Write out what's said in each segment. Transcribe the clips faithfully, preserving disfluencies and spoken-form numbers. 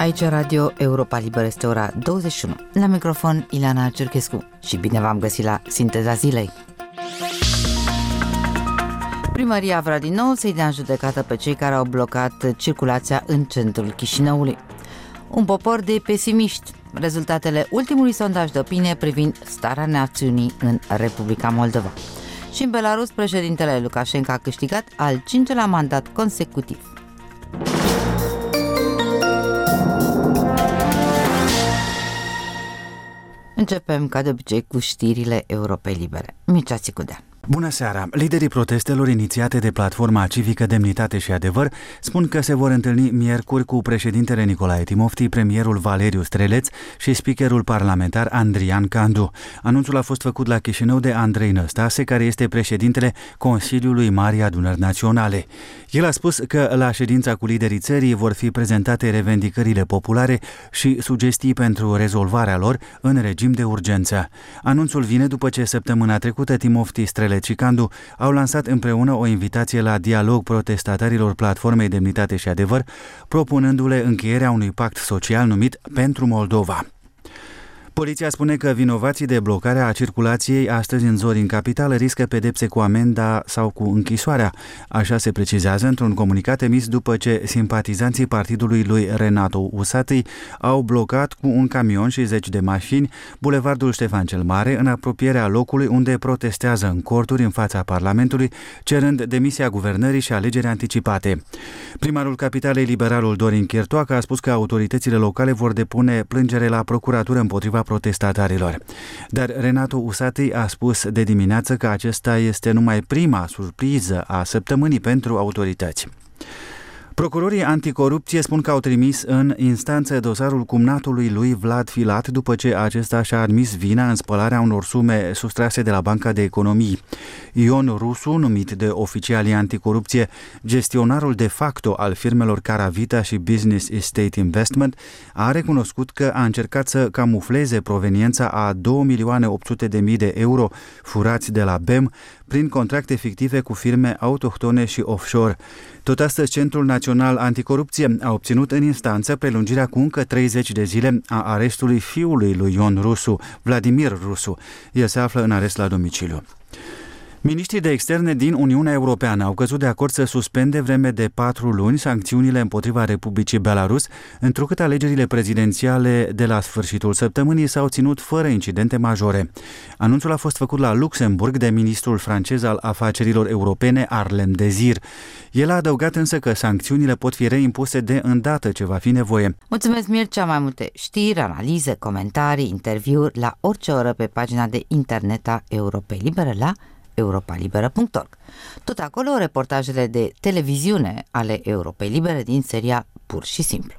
Aici Radio Europa Liberă, este ora douăzeci și unu. La microfon Ileana Cerchescu și bine v-am găsit la Sinteza Zilei. Primăria vrea din nou să-i dea în judecată pe cei care au blocat circulația în centrul Chișinăului. Un popor de pesimiști. Rezultatele ultimului sondaj de opinie privind starea națiunii în Republica Moldova. Și în Belarus, președintele Lukashenko a câștigat al cincelea mandat consecutiv. Începem, ca de obicei, cu știrile Europei Libere. Mircea Țicudea. Bună seara! Liderii protestelor inițiate de Platforma Civică Demnitate și Adevăr spun că se vor întâlni miercuri cu președintele Nicolae Timofti, premierul Valeriu Streleț și speakerul parlamentar Andrian Candu. Anunțul a fost făcut la Chișinău de Andrei Năstase, care este președintele Consiliului Marii Adunări Naționale. El a spus că la ședința cu liderii țării vor fi prezentate revendicările populare și sugestii pentru rezolvarea lor în regim de urgență. Anunțul vine după ce săptămâna trecută Timofti, Streleț și Candu au lansat împreună o invitație la dialog protestatarilor Platformei Demnitate și Adevăr, propunându-le încheierea unui pact social numit Pentru Moldova. Poliția spune că vinovații de blocarea a circulației astăzi în Zori, în capitală, riscă pedepse cu amenda sau cu închisoarea. Așa se precizează într-un comunicat emis după ce simpatizanții partidului lui Renato Usatăi au blocat cu un camion și zeci de mașini bulevardul Ștefan cel Mare, în apropierea locului unde protestează în corturi în fața Parlamentului, cerând demisia guvernării și alegeri anticipate. Primarul capitalei, liberalul Dorin Chirtoacă, a spus că autoritățile locale vor depune plângere la procuratură împotriva protestatarilor. Dar Renato Usatăi a spus de dimineață că acesta este numai prima surpriză a săptămânii pentru autorități. Procurorii anticorupție spun că au trimis în instanță dosarul cumnatului lui Vlad Filat după ce acesta și-a admis vina în spălarea unor sume sustrase de la Banca de Economii. Ion Rusu, numit de oficialii anticorupție gestionarul de facto al firmelor Caravita și Business Estate Investment, a recunoscut că a încercat să camufleze proveniența a două milioane opt sute de mii de euro furați de la B E M prin contracte fictive cu firme autohtone și offshore. Tot astăzi, Centrul Național Anticorupție a obținut în instanță prelungirea cu încă treizeci de zile a arestului fiului lui Ion Rusu, Vladimir Rusu. El se află în arest la domiciliu. Miniștrii de externe din Uniunea Europeană au căzut de acord să suspende vreme de patru luni sancțiunile împotriva Republicii Belarus, întrucât alegerile prezidențiale de la sfârșitul săptămânii s-au ținut fără incidente majore. Anunțul a fost făcut la Luxemburg de ministrul francez al afacerilor europene, Arlem Désir. El a adăugat însă că sancțiunile pot fi reimpuse de îndată ce va fi nevoie. Mulțumesc, Mircea! Mai multe știri, analize, comentarii, interviuri la orice oră pe pagina de internet a Europei Libere la europa liberă punct org. Tot acolo reportajele de televiziune ale Europei Libere din seria Pur și Simplu.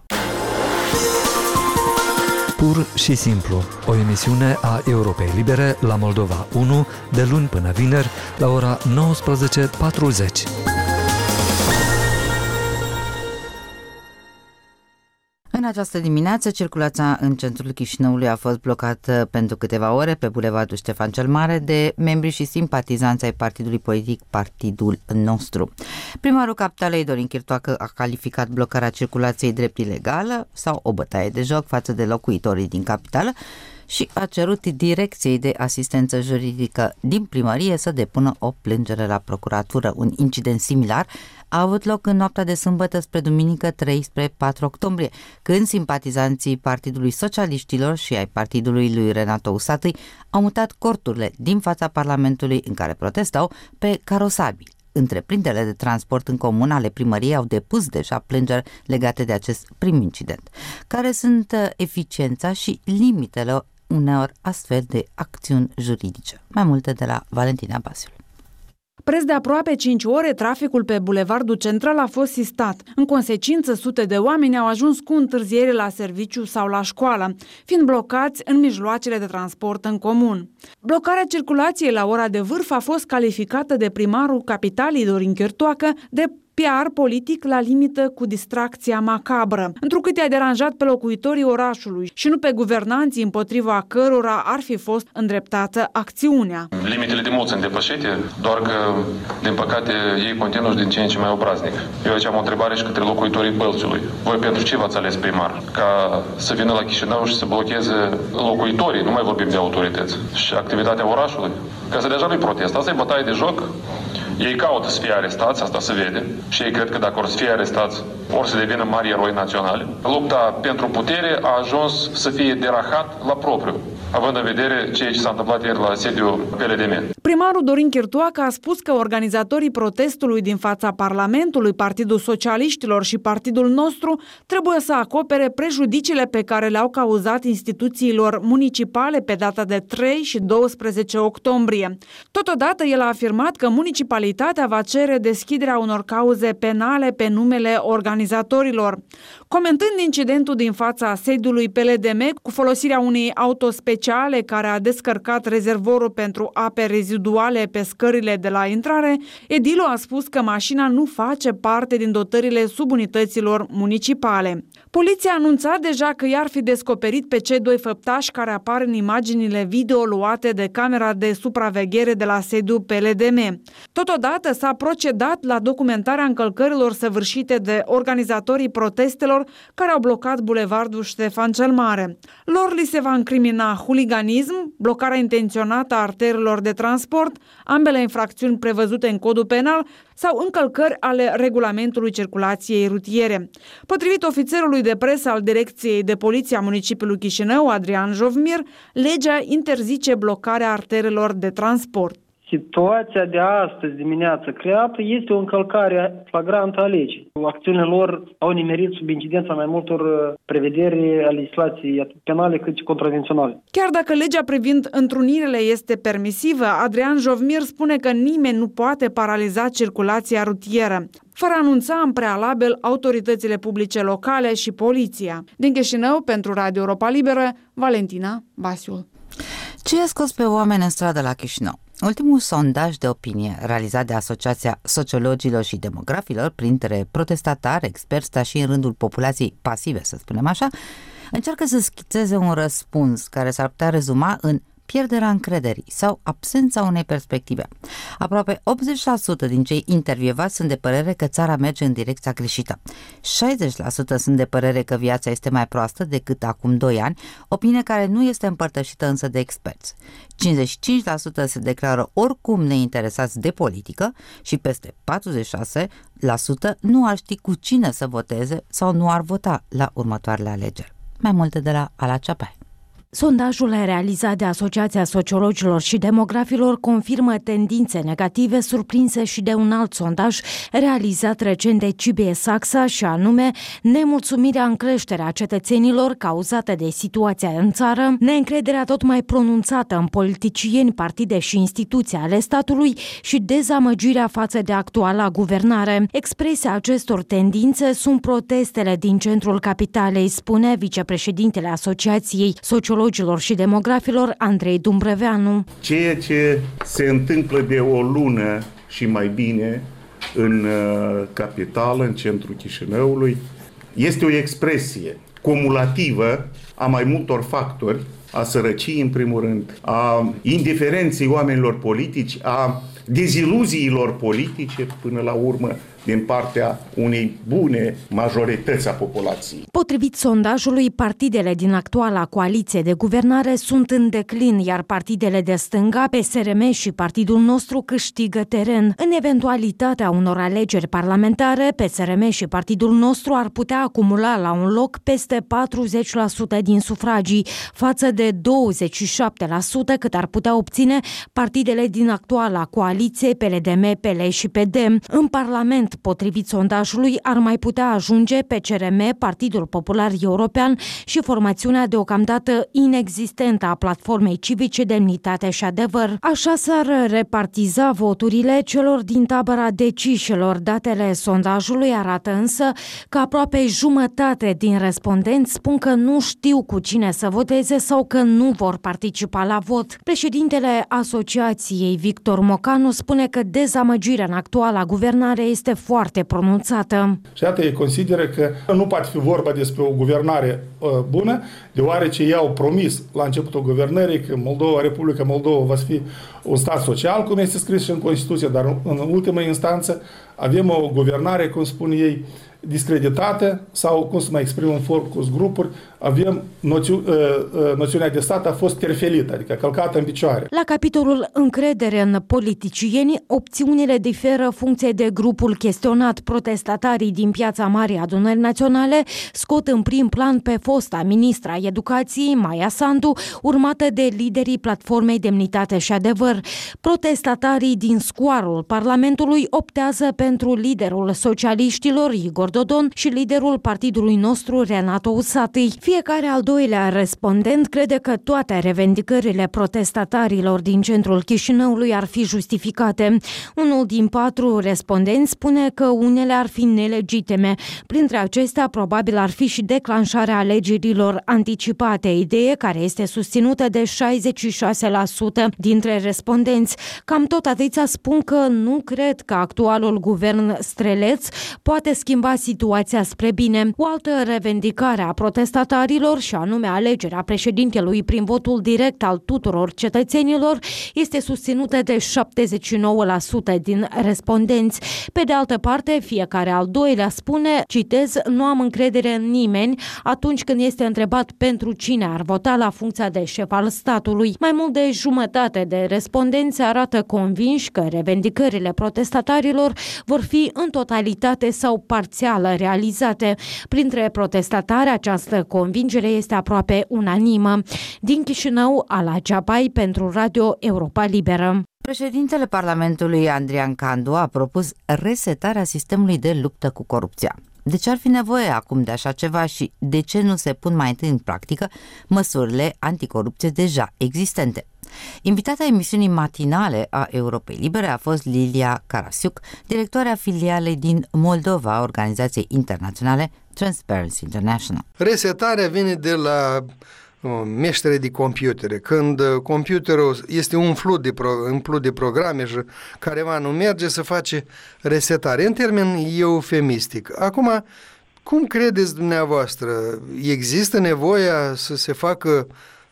Pur și Simplu, o emisiune a Europei Libere la Moldova unu, de luni până vineri, la ora nouăsprezece patruzeci. În această dimineață, circulația în centrul Chișinăului a fost blocată pentru câteva ore pe bulevardul Ștefan cel Mare de membri și simpatizanți ai partidului politic Partidul Nostru. Primarul capitalei, Dorin Chirtoacă, a calificat blocarea circulației drept ilegală sau o bătaie de joc față de locuitorii din capitală și a cerut direcției de asistență juridică din primărie să depună o plângere la procuratură. Un incident similar a avut loc în noaptea de sâmbătă spre duminică trei spre patru octombrie, când simpatizanții Partidului Socialiștilor și ai partidului lui Renato Usatăi au mutat corturile din fața Parlamentului în care protestau pe carosabili. Întreprinderile de transport în comun ale primăriei au depus deja plângeri legate de acest prim incident. Care sunt eficiența și limitele uneori astfel de acțiuni juridice? Mai multe de la Valentina Basiul. Preț de aproape cinci ore, traficul pe bulevardul central a fost sistat. În consecință, sute de oameni au ajuns cu întârziere la serviciu sau la școală, fiind blocați în mijloacele de transport în comun. Blocarea circulației la ora de vârf a fost calificată de primarul capitalei, Dorin Chirtoacă, de P R politic la limită cu distracția macabră, întrucât i-a deranjat pe locuitorii orașului și nu pe guvernanții împotriva cărora ar fi fost îndreptată acțiunea. Limitele de mult sunt depășite, doar că, din păcate, ei continuă din ce în ce mai obraznic. Eu aici am o întrebare și către locuitorii Bălțiului. Voi pentru ce v-ați ales primar? Ca să vină la Chișinău și să blocheze locuitorii, nu mai vorbim de autorități, și activitatea orașului? Că asta deja nu-i protest, asta e bătaie de joc. Ei caută să fie arestați, asta se vede, și ei cred că dacă or să fie arestați, or să devină mari eroi naționali. Lupta pentru putere a ajuns să fie derahat la propriu, având în vedere ceea ce s-a întâmplat ieri la sediul P L D M. Primarul Dorin Chirtoacă a spus că organizatorii protestului din fața Parlamentului, Partidul Socialiștilor și Partidul Nostru trebuie să acopere prejudiciile pe care le-au cauzat instituțiilor municipale pe data de trei și douăsprezece octombrie. Totodată, el a afirmat că municipalitatea va cere deschiderea unor cauze penale pe numele organizatorilor. Comentând incidentul din fața sediului P L D M cu folosirea unei auto speciale care a descărcat rezervorul pentru ape reziduale pe scările de la intrare, edilul a spus că mașina nu face parte din dotările subunităților municipale. Poliția a anunțat deja că i-ar fi descoperit pe cei doi făptași care apar în imaginile video luate de camera de supraveghere de la sediul P L D M. Totodată s-a procedat la documentarea încălcărilor săvârșite de organizatorii protestelor care au blocat bulevardul Ștefan cel Mare. Lor li se va incrimina huliganism, blocarea intenționată a arterelor de transport, ambele infracțiuni prevăzute în codul penal, sau încălcări ale regulamentului circulației rutiere. Potrivit ofițerului de presă al Direcției de Poliție a municipiului Chișinău, Adrian Jovmir, legea interzice blocarea arterelor de transport. Situația de astăzi dimineață creată este o încălcare flagrantă a legii. Acțiunile lor au nimerit sub incidența mai multor prevederi a legislației atât penale cât și contravenționale. Chiar dacă legea privind întrunirile este permisivă, Adrian Jovmir spune că nimeni nu poate paraliza circulația rutieră, fără a anunța în prealabil autoritățile publice locale și poliția. Din Chișinău, pentru Radio Europa Liberă, Valentina Basiul. Ce a scos pe oameni în stradă la Chișinău? Ultimul sondaj de opinie realizat de Asociația Sociologilor și Demografilor printre protestatari, experți, dar și în rândul populației pasive, să spunem așa, încearcă să schițeze un răspuns care s-ar putea rezuma în pierderea încrederii sau absența unei perspective. Aproape optzeci la sută din cei intervievați sunt de părere că țara merge în direcția greșită. șaizeci la sută sunt de părere că viața este mai proastă decât acum doi ani, opinie care nu este împărtășită însă de experți. cincizeci și cinci la sută se declară oricum neinteresați de politică și peste patruzeci și șase la sută nu ar ști cu cine să voteze sau nu ar vota la următoarele alegeri. Mai multe de la Ala Ceapai. Sondajul realizat de Asociația Sociologilor și Demografilor confirmă tendințe negative surprinse și de un alt sondaj realizat recent de C B S A X A, și anume nemulțumirea în creștere a cetățenilor cauzată de situația în țară, neîncrederea tot mai pronunțată în politicieni, partide și instituții ale statului și dezamăgirea față de actuala guvernare. Expresia acestor tendințe sunt protestele din centrul capitalei, spune vicepreședintele Asociației Sociologilor și Demografilor, Andrei Dumbrăveanu. Ceea ce se întâmplă de o lună și mai bine în uh, capitală, în centrul Chișinăului, este o expresie cumulativă a mai multor factori, a sărăciei în primul rând, a indiferenței oamenilor politici, a deziluziilor politice până la urmă din partea unei bune majorități a populației. Potrivit sondajului, partidele din actuala coaliție de guvernare sunt în declin, iar partidele de stânga, P S R M și Partidul Nostru câștigă teren. În eventualitatea unor alegeri parlamentare, P S R M și Partidul Nostru ar putea acumula la un loc peste patruzeci la sută din sufragii, față de douăzeci și șapte la sută cât ar putea obține partidele din actuala coaliție P L D M, P L și P D. În Parlament, potrivit sondajului, ar mai putea ajunge P C R M, Partidul Popular European și formațiunea deocamdată inexistentă a Platformei Civice, Demnitate și Adevăr. Așa s-ar repartiza voturile celor din tabăra decișilor. Datele sondajului arată însă că aproape jumătate din respondenți spun că nu știu cu cine să voteze sau că nu vor participa la vot. Președintele Asociației, Victor Mocanu, Bogdanu spune că dezamăgirea în actuala guvernare este foarte pronunțată. Și iată, ei consideră că nu poate fi vorba despre o guvernare uh, bună, deoarece ei au promis la începutul guvernării că Moldova, Republica Moldova va fi un stat social, cum este scris și în Constituție, dar în ultimă instanță avem o guvernare, cum spun ei, discreditată sau, cum să mai exprim în focus grupuri, avem noțiu, noțiunea de stat a fost terfelită, adică călcată în picioare. La capitolul încredere în politicieni, opțiunile diferă funcție de grupul chestionat. Protestatarii din Piața Marii Adunării Naționale scot în prim plan pe fosta ministra Educației, Maia Sandu, urmată de liderii Platformei Demnitate și Adevăr. Protestatarii din scoarul Parlamentului optează pentru liderul socialiștilor, Igor Dodon, și liderul partidului nostru, Renato Usatăi. Fiecare al doilea respondent crede că toate revendicările protestatarilor din centrul Chișinăului ar fi justificate. Unul din patru respondenți spune că unele ar fi nelegitime. Printre acestea, probabil ar fi și declanșarea alegerilor anticipate, idee care este susținută de șaizeci și șase la sută dintre respondenți. Cam tot atâția spun că nu cred că actualul guvern streleț poate schimba situația spre bine. O altă revendicare a protestatarilor, și anume alegerea președintelui prin votul direct al tuturor cetățenilor, este susținută de șaptezeci și nouă la sută din respondenți. Pe de altă parte, fiecare al doilea spune, citez, nu am încredere în nimeni atunci când este întrebat pentru cine ar vota la funcția de șef al statului. Mai mult de jumătate de respondenți arată convinși că revendicările protestatarilor vor fi în totalitate sau parțială realizate. Printre protestatari, această convingere este aproape unanimă. Din Chișinău, Ala Ceapai pentru Radio Europa Liberă. Președintele Parlamentului, Andrian Candu, a propus resetarea sistemului de luptă cu corupția. De ce ar fi nevoie acum de așa ceva și de ce nu se pun mai întâi în practică măsurile anticorupție deja existente? Invitata emisiunii matinale a Europei Libere a fost Lilia Carasiuc, directoarea filialei din Moldova a organizației internaționale Transparency International. Resetarea vine de la meștere de computere. Când computerul este umplut de, pro, umplut de programe și careva nu merge, să face resetare. În termen eufemistic. Acum, cum credeți dumneavoastră? Există nevoia să se facă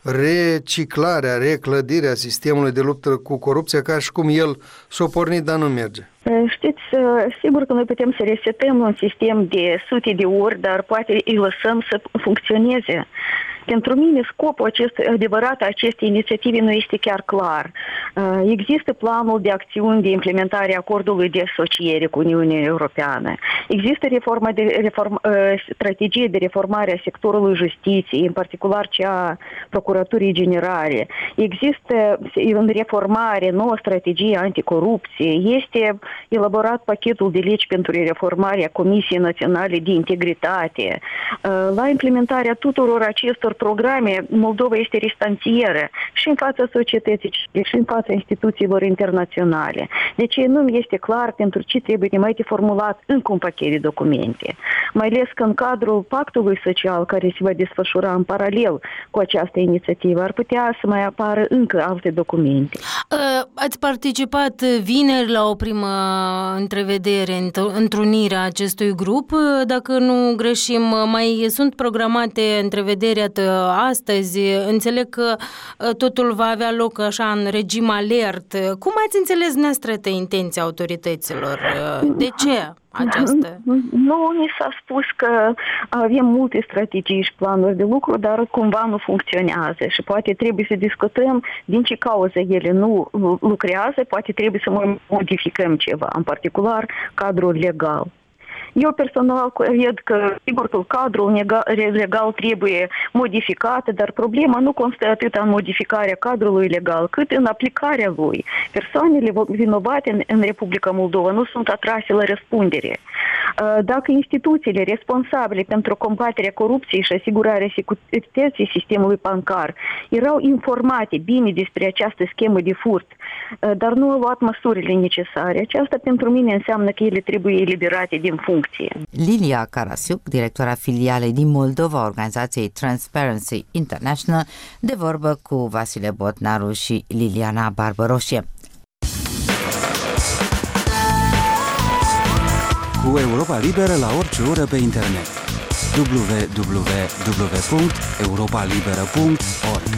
reciclarea, reclădirea sistemului de luptă cu corupția, ca și cum el s-a pornit, dar nu merge? Știți, sigur că noi putem să resetăm un sistem de sute de ori, dar poate îi lăsăm să funcționeze. Pentru mine scopul acest, adevărat a acestei inițiative nu este chiar clar. Există planul de acțiuni de implementare a acordului de asociere cu Uniunea Europeană. Există reforma de, reform, strategie de reformare a sectorului justiției, în particular cea a Procuraturii Generale. Există în reformare nouă strategie anticorupție. Este elaborat pachetul de legi pentru reformarea Comisiei Naționale de Integritate. La implementarea tuturor acestor programe, Moldova este restanțieră și în fața societății, și în fața instituțiilor internaționale. Deci nu mi este clar pentru ce trebuie de mai de formulat încă un pachet de documente. Mai ales că în cadrul pactului social care se va desfășura în paralel cu această inițiativă, ar putea să mai apară încă alte documente. Ați participat vineri la o primă întrevedere, întrunirea acestui grup. Dacă nu greșim, mai sunt programate întrevederi astăzi. Înțeleg că totul va avea loc așa în regim alert. Cum ați înțeles dumneavoastră intenția autorităților? De ce această? Nu, ni s-a spus că avem multe strategii și planuri de lucru, dar cumva nu funcționează și poate trebuie să discutăm din ce cauză ele nu lucrează, poate trebuie să modificăm ceva, în particular cadrul legal. Eu personal cred că, sigur că cadrul legal trebuie modificat, dar problema nu constă atât în modificarea cadrului legal, cât în aplicarea lui. Persoanele vinovate în, în Republica Moldova nu sunt atrase la răspundere. Dacă instituțiile responsabile pentru combaterea corupției și asigurarea securității sistemului bancar erau informate bine despre această schemă de furt, dar nu au luat măsurile necesare, aceasta pentru mine înseamnă că ele trebuie eliberate din funcție. Lilia Carasiuc, directoarea filialei din Moldova, organizației Transparency International, de vorbă cu Vasile Botnaru și Liliana Barbăroșie. cu Europa Liberă la orice oră pe internet. w w w punct europa liberă punct org.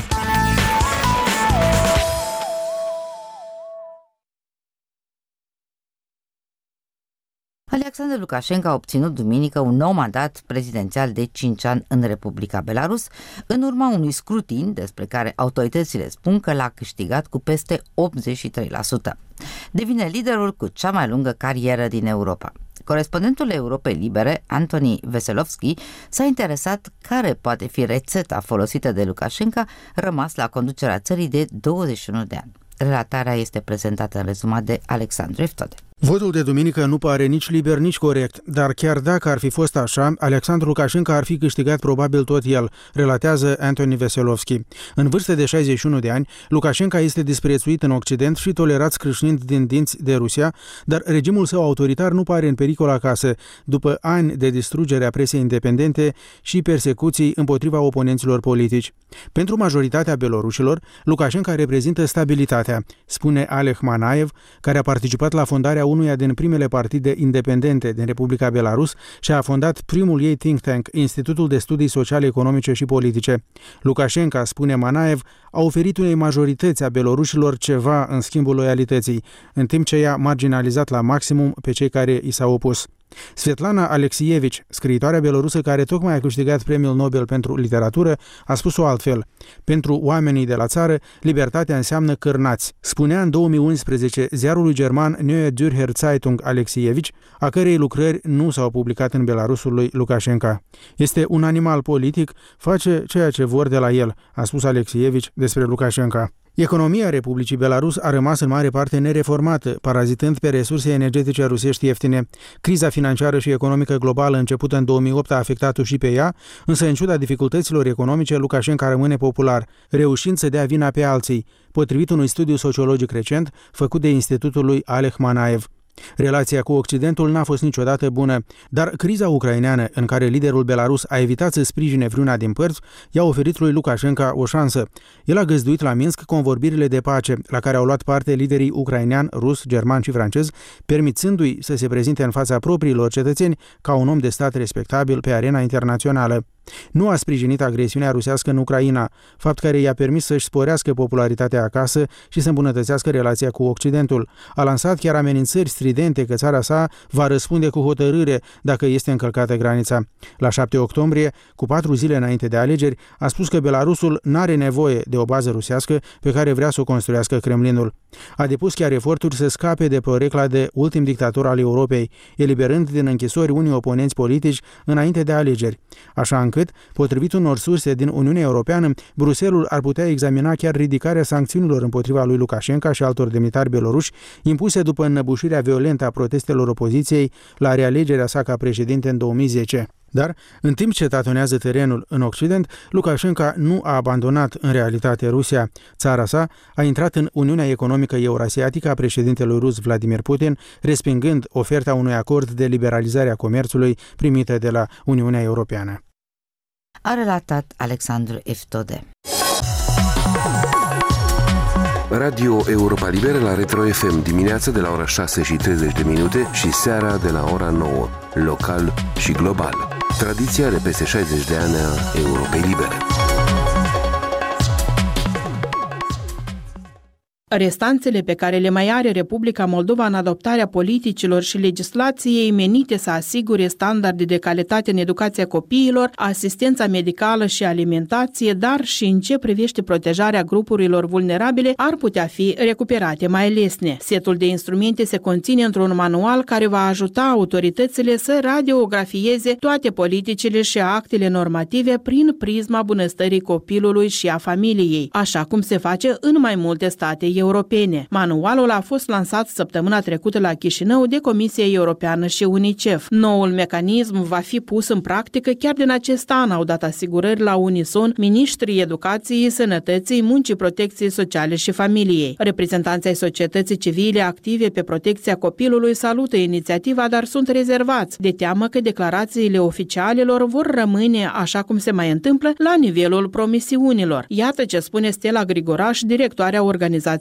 Alexandru Lukashenko a obținut duminică un nou mandat prezidențial de cinci ani în Republica Belarus, în urma unui scrutin despre care autoritățile spun că l-a câștigat cu peste optzeci și trei la sută. Devine liderul cu cea mai lungă carieră din Europa. Corespondentul Europei Libere, Antoni Veselovski, s-a interesat care poate fi rețeta folosită de Lukashenko, rămas la conducerea țării de douăzeci și unu de ani. Relatarea este prezentată în rezumat de Alexandru Eftode. Votul de duminică nu pare nici liber, nici corect, dar chiar dacă ar fi fost așa, Alexandru Lukashenko ar fi câștigat probabil tot el, relatează Antoni Veselovski. În vârstă de șaizeci și unu de ani, Lukashenko este disprețuit în Occident și tolerat scrâșnind din dinți de Rusia, dar regimul său autoritar nu pare în pericol acasă, după ani de distrugere a presei independente și persecuții împotriva oponenților politici. Pentru majoritatea belorușilor, Lukashenko reprezintă stabilitatea, spune Aleh Manaev, care a participat la fondarea unuia din primele partide independente din Republica Belarus și a fondat primul ei think tank, Institutul de Studii Sociale, Economice și Politice. Lukashenko, spune Manaev, a oferit unei majorități a belorușilor ceva în schimbul loialității, în timp ce i-a marginalizat la maximum pe cei care i s-au opus. Svetlana Alexievici, scriitoarea belorusă care tocmai a câștigat premiul Nobel pentru literatură, a spus-o altfel. Pentru oamenii de la țară, libertatea înseamnă cârnați. Spunea în două mii unsprezece ziarului german Neue Zürcher Zeitung Alexievici, a cărei lucrări nu s-au publicat în Belarusul lui Lukashenko. Este un animal politic, face ceea ce vor de la el, a spus Alexievici despre Lukashenko. Economia Republicii Belarus a rămas în mare parte nereformată, parazitând pe resurse energetice rusești ieftine. Criza financiară și economică globală începută în două mii opt a afectat-o și pe ea, însă în ciuda dificultăților economice, Lukashenko rămâne popular, reușind să dea vina pe alții, potrivit unui studiu sociologic recent făcut de Institutul lui Aleh Manaev. Relația cu Occidentul n-a fost niciodată bună, dar criza ucraineană, în care liderul Belarus a evitat să sprijine vreuna din părți, i-a oferit lui Lukashenko o șansă. El a găzduit la Minsk convorbirile de pace, la care au luat parte liderii ucrainean, rus, german și francez, permițându-i să se prezinte în fața propriilor cetățeni ca un om de stat respectabil pe arena internațională. Nu a sprijinit agresiunea rusească în Ucraina, fapt care i-a permis să-și sporească popularitatea acasă și să îmbunătățească relația cu Occidentul. A lansat chiar amenințări stridente că țara sa va răspunde cu hotărâre dacă este încălcată granița. La șapte octombrie, cu patru zile înainte de alegeri, a spus că Belarusul n-are nevoie de o bază rusească pe care vrea să o construiască Kremlinul. A depus chiar eforturi să scape de porecla de ultim dictator al Europei, eliberând din închisori unii oponenți politici înainte de alegeri. Așa încât, potrivit unor surse din Uniunea Europeană, Bruselul ar putea examina chiar ridicarea sancțiunilor împotriva lui Lukashenko și altor demnitari beloruși, impuse după înnăbușirea violentă a protestelor opoziției la realegerea sa ca președinte în două mii zece. Dar, în timp ce tatonează terenul în Occident, Lukashenko nu a abandonat în realitate Rusia. Țara sa a intrat în Uniunea Economică Eurasiatică a președintelui rus Vladimir Putin, respingând oferta unui acord de liberalizare a comerțului primită de la Uniunea Europeană. A relatat Alexandru Eftode. Radio Europa Liberă la Retro F M dimineața de la ora șase și treizeci de minute și seara de la ora nouă, local și global. Tradiția de peste șaizeci de ani a Europei Libere. Restanțele pe care le mai are Republica Moldova în adoptarea politicilor și legislației menite să asigure standarde de calitate în educația copiilor, asistența medicală și alimentație, dar și în ce privește protejarea grupurilor vulnerabile, ar putea fi recuperate mai lesne. Setul de instrumente se conține într-un manual care va ajuta autoritățile să radiografieze toate politicile și actele normative prin prisma bunăstării copilului și a familiei, așa cum se face în mai multe state europene. Manualul a fost lansat săptămâna trecută la Chișinău de Comisia Europeană și UNICEF. Noul mecanism va fi pus în practică chiar din acest an, au dat asigurări la unison ministrii educației, sănătății, muncii, protecției sociale și familiei. Reprezentanții ai societății civile active pe protecția copilului salută inițiativa, dar sunt rezervați, de teamă că declarațiile oficialelor vor rămâne, așa cum se mai întâmplă, la nivelul promisiunilor. Iată ce spune Stella Grigoraș, directoarea organizației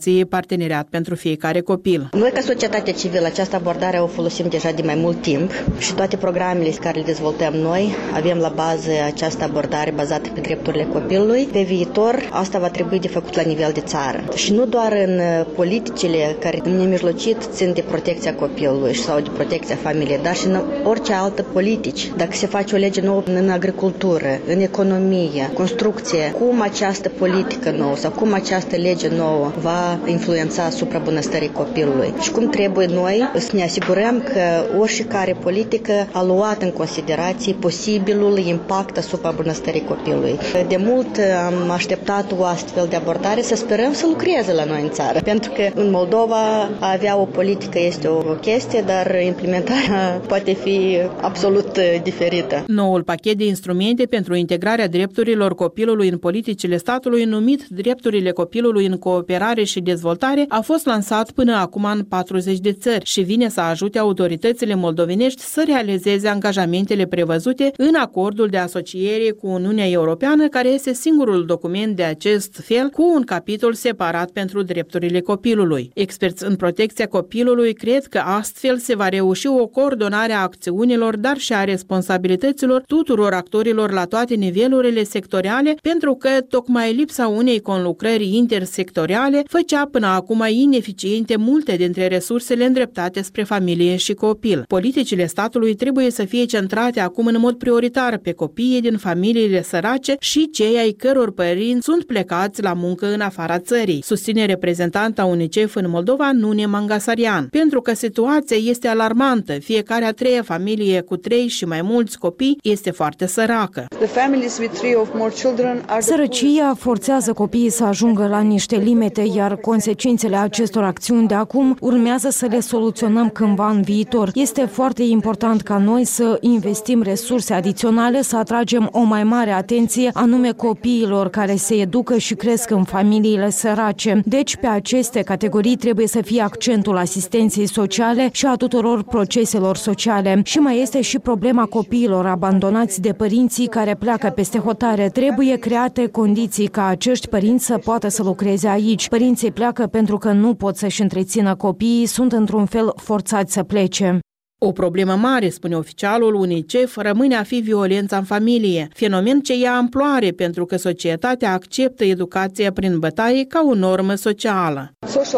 organizației Parteneriat pentru Fiecare Copil. Noi, ca societate civilă, această abordare o folosim deja de mai mult timp și toate programele care le dezvoltăm noi avem la bază această abordare bazată pe drepturile copilului. Pe viitor, asta va trebui de făcut la nivel de țară. Și nu doar în politicile care în nemijlocit țin de protecția copilului sau de protecția familiei, dar și în orice altă politici. Dacă se face o lege nouă în agricultură, în economie, construcție, cum această politică nouă sau cum această lege nouă va influența asupra bunăstării copilului și cum trebuie noi să ne asigurăm că oricare politică a luat în considerație posibilul impact asupra bunăstării copilului. De mult am așteptat o astfel de abordare, să sperăm să lucreze la noi în țară, pentru că în Moldova a avea o politică este o chestie, dar implementarea poate fi absolut diferită. Noul pachet de instrumente pentru integrarea drepturilor copilului în politicile statului, numit Drepturile copilului în cooperare și dezvoltare, a fost lansat până acum în patruzeci de țări și vine să ajute autoritățile moldovenești să realizeze angajamentele prevăzute în acordul de asociere cu Uniunea Europeană, care este singurul document de acest fel cu un capitol separat pentru drepturile copilului. Experți în protecția copilului cred că astfel se va reuși o coordonare a acțiunilor, dar și a responsabilităților tuturor actorilor la toate nivelurile sectoriale, pentru că tocmai lipsa unei conlucrări intersectoriale făcea până acum ineficiente multe dintre resursele îndreptate spre familie și copil. Politicile statului trebuie să fie centrate acum în mod prioritar pe copiii din familiile sărace și cei ai căror părinți sunt plecați la muncă în afara țării, susține reprezentanta UNICEF în Moldova, Nune Mangasarian, pentru că situația este alarmantă. Fiecare a treia familie cu trei și mai mulți copii este foarte săracă. Sărăcia forțează copiii să ajungă la niște limite, iar consecințele acestor acțiuni de acum urmează să le soluționăm cândva în viitor. Este foarte important ca noi să investim resurse adiționale, să atragem o mai mare atenție anume copiilor care se educă și cresc în familiile sărace. Deci, pe aceste categorii trebuie să fie accentul asistenței sociale și a tuturor proceselor sociale. Și mai este și problema copiilor abandonați de părinții care pleacă peste hotare. Trebuie create condiții ca acești părinți să poată să lucreze aici. Părinții pleacă pentru că nu pot să-și întrețină copiii, sunt într-un fel forțați să plece. O problemă mare, spune oficialul UNICEF, rămâne a fi violența în familie, fenomen ce ia amploare pentru că societatea acceptă educația prin bătaie ca o normă socială.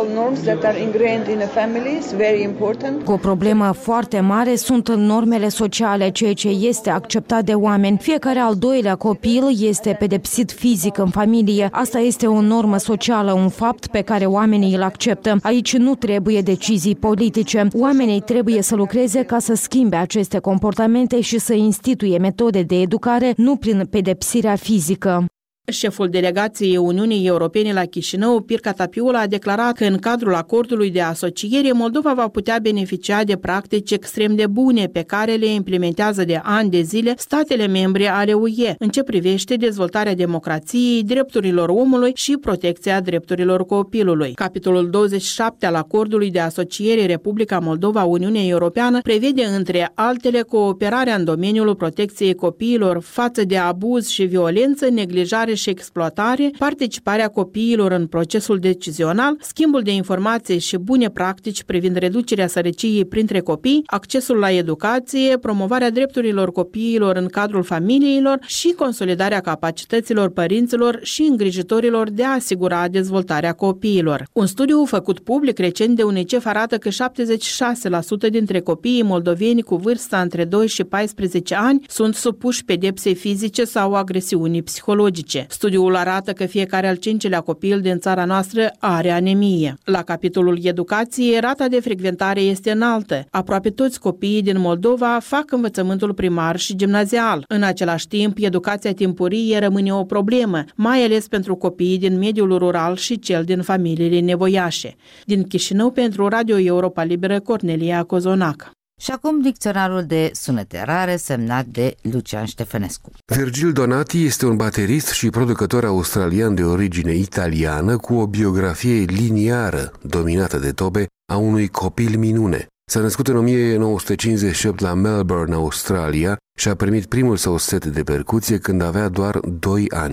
O problemă foarte mare sunt normele sociale, ceea ce este acceptat de oameni. Fiecare al doilea copil este pedepsit fizic în familie. Asta este o normă socială, un fapt pe care oamenii îl acceptă. Aici nu trebuie decizii politice. Oamenii trebuie să lucreze ca să schimbe aceste comportamente și să instituie metode de educare, nu prin pedepsirea fizică. Șeful delegației Uniunii Europene la Chișinău, Pirca Tapiula, a declarat că în cadrul acordului de asociere Moldova va putea beneficia de practici extrem de bune pe care le implementează de ani de zile statele membre ale U E în ce privește dezvoltarea democrației, drepturilor omului și protecția drepturilor copilului. Capitolul douăzeci și șapte al acordului de asociere Republica Moldova-Uniunea Europeană prevede între altele cooperarea în domeniul protecției copiilor față de abuz și violență, neglijare și exploatare, participarea copiilor în procesul decizional, schimbul de informații și bune practici privind reducerea sărăciei printre copii, accesul la educație, promovarea drepturilor copiilor în cadrul familiilor și consolidarea capacităților părinților și îngrijitorilor de a asigura dezvoltarea copiilor. Un studiu făcut public recent de UNICEF arată că șaptezeci și șase la sută dintre copiii moldoveni cu vârsta între doi și paisprezece ani sunt supuși pedepsei fizice sau agresiunii psihologice. Studiul arată că fiecare al cincilea copil din țara noastră are anemie. La capitolul educație, rata de frecventare este înaltă. Aproape toți copiii din Moldova fac învățământul primar și gimnazial. În același timp, educația timpurie rămâne o problemă, mai ales pentru copiii din mediul rural și cel din familiile nevoiașe. Din Chișinău, pentru Radio Europa Liberă, Cornelia Cozonac. Și acum dicționarul de sunete rare semnat de Lucian Ștefănescu. Virgil Donati este un baterist și producător australian de origine italiană cu o biografie liniară, dominată de tobe, a unui copil minune. S-a născut în o mie nouă sute cincizeci și opt la Melbourne, Australia, și a primit primul său set de percuție când avea doar doi ani.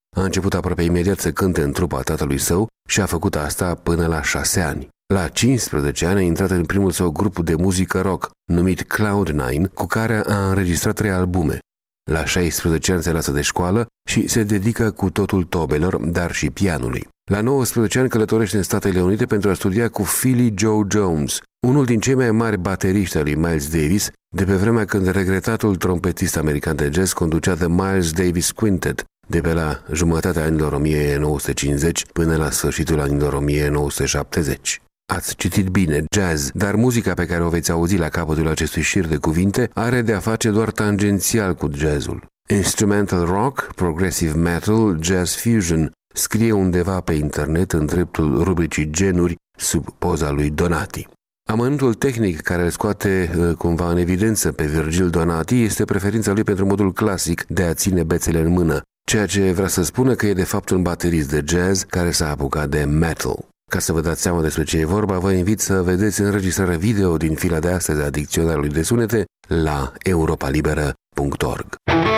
A început aproape imediat să cânte în trupa tatălui său și a făcut asta până la șase ani. La cincisprezece ani a intrat în primul său grup de muzică rock, numit Cloud Nine, cu care a înregistrat trei albume. La șaisprezece ani se lasă de școală și se dedică cu totul tobelor, dar și pianului. La nouăsprezece ani călătorește în Statele Unite pentru a studia cu Philly Joe Jones, unul din cei mai mari bateriști al lui Miles Davis, de pe vremea când regretatul trompetist american de jazz conducea The Miles Davis Quintet, de pe la jumătatea anilor o mie nouă sute cincizeci până la sfârșitul anilor o mie nouă sute șaptezeci. Ați citit bine, jazz, dar muzica pe care o veți auzi la capătul acestui șir de cuvinte are de a face doar tangențial cu jazzul. Instrumental rock, progressive metal, jazz fusion, scrie undeva pe internet în dreptul rubricii genuri sub poza lui Donati. Amănuntul tehnic care îl scoate cumva în evidență pe Virgil Donati este preferința lui pentru modul clasic de a ține bețele în mână, ceea ce vrea să spună că e de fapt un baterist de jazz care s-a apucat de metal. Ca să vă dați seama despre ce e vorba, vă invit să vedeți înregistrarea video din fila de astăzi a Dicționarului de Sunete la europa liberă punct org.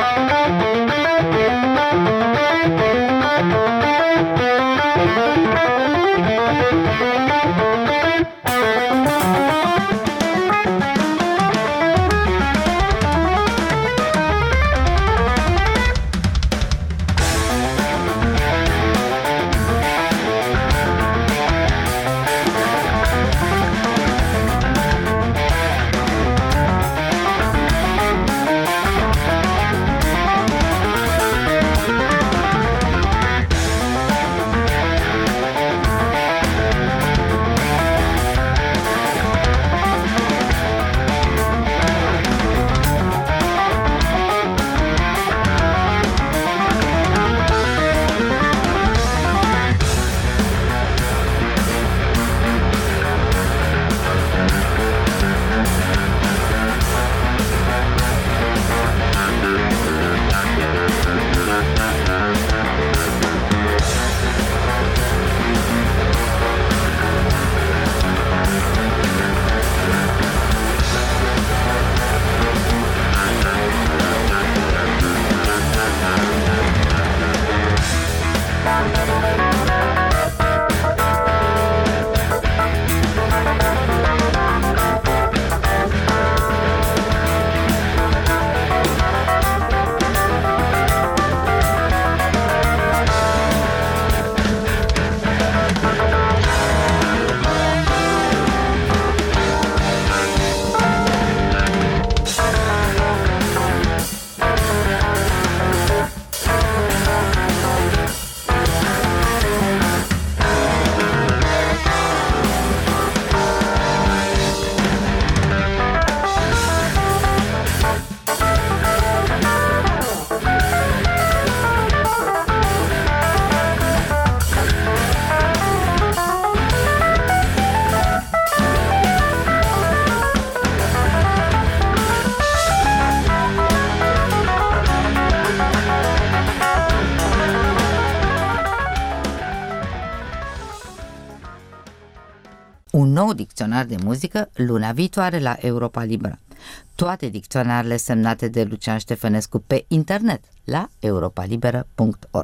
Un nou dicționar de muzică luna viitoare la Europa Liberă. Toate dicționarele semnate de Lucian Ștefănescu pe internet la europa liberă punct org.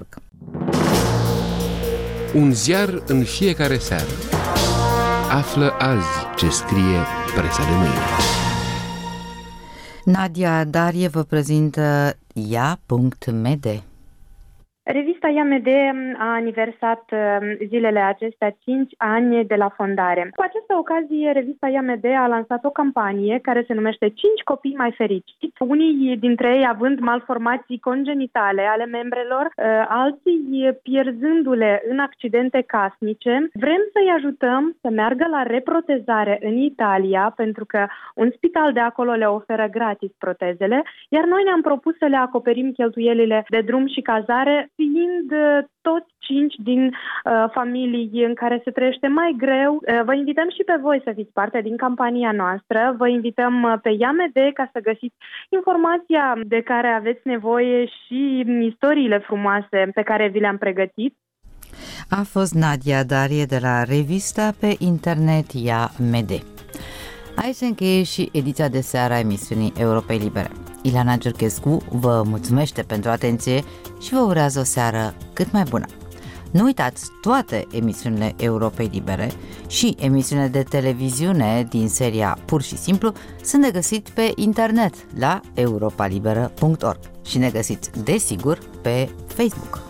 Un ziar în fiecare seară. Află azi ce scrie presa de mâine. Nadia Darie vă prezintă ia punct m d. Revista I A M D a aniversat zilele acestea cinci ani de la fondare. Cu această ocazie, revista I A M D a lansat o campanie care se numește cinci copii mai fericiți, unii dintre ei având malformații congenitale ale membrelor, alții pierzându-le în accidente casnice. Vrem să-i ajutăm să meargă la reprotezare în Italia, pentru că un spital de acolo le oferă gratis protezele, iar noi ne-am propus să le acoperim cheltuielile de drum și cazare, fiind toți cinci din uh, familii în care se trăiește mai greu. Uh, vă invităm și pe voi să fiți parte din campania noastră. Vă invităm pe I A M D ca să găsiți informația de care aveți nevoie și istoriile frumoase pe care vi le-am pregătit. A fost Nadia Darie de la revista pe internet I A M D. Aici se încheie și ediția de seară a emisiunii Europei Libere. Ileana Giurchescu vă mulțumește pentru atenție și vă urează o seară cât mai bună. Nu uitați, toate emisiunile Europei Libere și emisiunile de televiziune din seria Pur și Simplu sunt de găsit pe internet la europa liberă punct org și ne găsiți, desigur, pe Facebook.